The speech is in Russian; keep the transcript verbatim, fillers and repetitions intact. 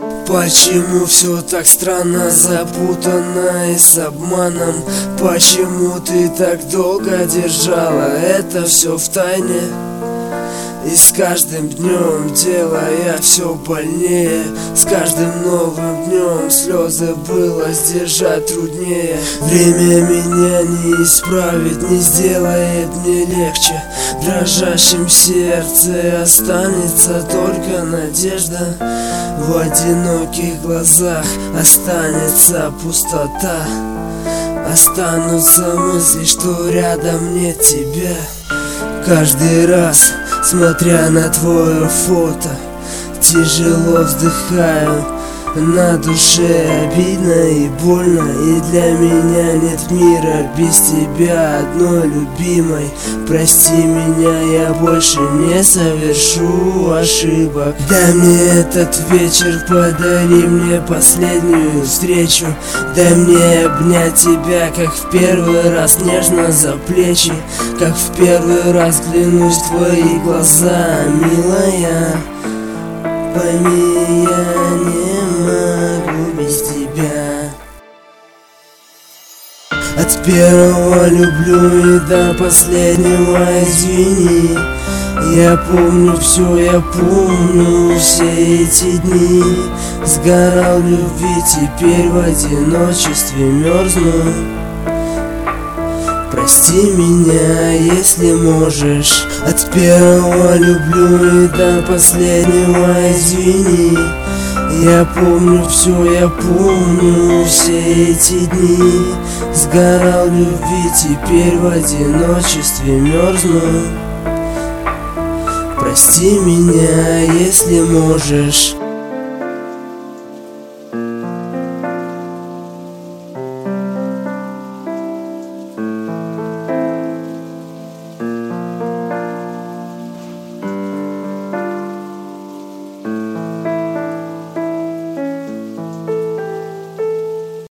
Почему все так странно, запутанно и с обманом? Почему ты так долго держала это все в тайне? И с каждым днем делая все больнее, с каждым новым днем слезы было сдержать труднее. Время меня не исправит, не сделает мне легче. В дрожащем сердце останется только надежда. В одиноких глазах останется пустота. Останутся мысли, что рядом нет тебя. Каждый раз, смотря на твое фото, тяжело вздыхаю. На душе обидно и больно, и для меня нет мира без тебя, одной любимой. Прости меня, я больше не совершу ошибок. Дай мне этот вечер, подари мне последнюю встречу. Дай мне обнять тебя, как в первый раз, нежно за плечи. Как в первый раз взглянуть в твои глаза, милая. Пойми, я не могу без тебя. От первого люблю и до последнего извини. Я помню все, я помню все эти дни. Сгорал в любви, теперь в одиночестве мерзну. Прости меня, если можешь. От первого люблю и до последнего извини. Я помню все, я помню все эти дни. Сгорал в любви, теперь в одиночестве мерзну. Прости меня, если можешь.